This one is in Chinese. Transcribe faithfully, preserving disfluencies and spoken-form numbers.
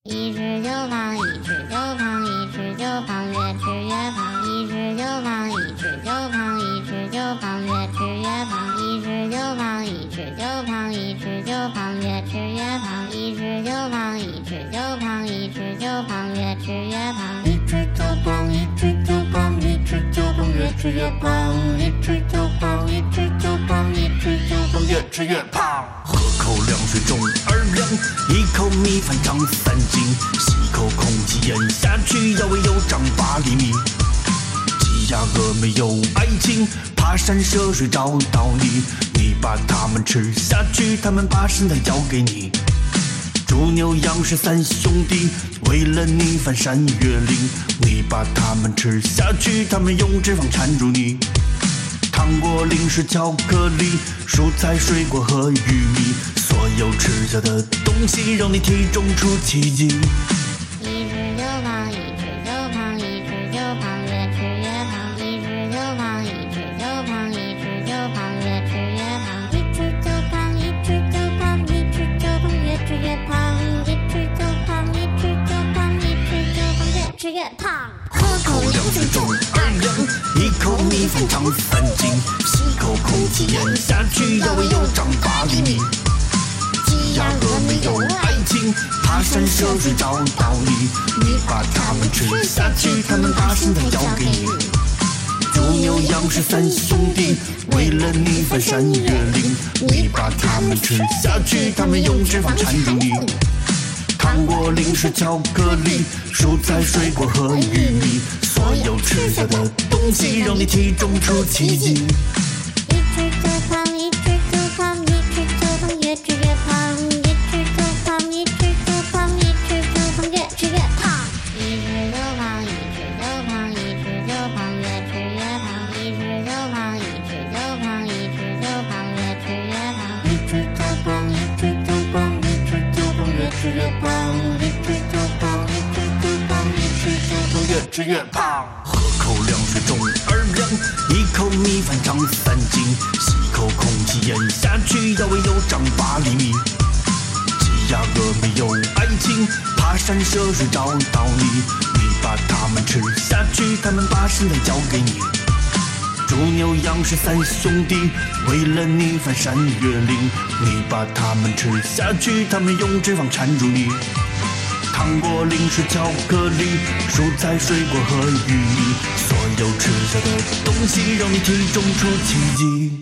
一吃就胖，一吃就胖，一吃就胖，越吃越胖。一吃就胖，一吃就胖，一吃就胖，越吃越胖。一吃就胖，一吃就胖，一吃就胖，越吃越胖。一吃就胖，一吃就胖，一吃就胖，越吃越胖。 一吃就胖，一吃就胖，一吃就胖，越吃越胖。一吃就胖，一吃就胖，一吃就胖，越吃越胖。 喝口凉水中二两，一口米饭长三斤，吸口空气咽下去，腰围又长八厘米。鸡鸭鹅没有爱情，爬山涉水找到你，你把它们吃下去，它们把身材交给你。猪牛羊是三兄弟，为了你翻山越岭，你把它们吃下去，它们用脂肪缠住你。糖果、零食、巧克力、蔬菜、水果和玉米，所有吃下的东西让你体重出奇迹。 一吃就胖，一吃就胖，一吃就胖，越吃越胖。一吃就胖，一吃就胖，一吃就胖，越吃越胖。一吃就胖，一吃就胖，一吃就胖，越吃越胖。一吃就胖，一吃就胖，一吃就胖，越吃越胖。 喝口凉水中二两，一口米饭长三斤，吸口空气咽下去，腰围又长八厘米。鸡鸭鹅没有爱情，爬山涉水找到你，你把它们吃下去，它们把身材交给你。猪牛羊是三兄弟，为了你翻山越岭，你把它们吃下去，它们用脂肪缠住你。糖果、零食、巧克力、蔬菜、水果和玉米，所有吃下的东西让你体重出奇迹。 一吃就胖，一吃就胖，一吃就胖，越吃越胖。一吃就胖，一吃就胖，一吃就胖，越吃越胖。一吃就胖，一吃就胖，一吃就胖，越吃越胖。一吃就胖，一吃就胖，一吃就胖，越吃越胖。 一吃就胖，一吃就胖，一吃就胖，越吃越胖。一吃就胖，一吃就胖，一吃就胖，越吃越胖。 喝口凉水中二两，一口米饭长三斤，吸口空气咽下去，腰围又长八厘米。鸡鸭鹅没有爱情，爬山涉水找到你，你把它们吃下去，它们把身材交给你。猪牛羊是三兄弟，为了你翻山越岭，你把它们吃下去，它们用脂肪缠住你。糖果、零食、巧克力、蔬菜、水果和玉米，所有吃下的东西让你体重出奇迹。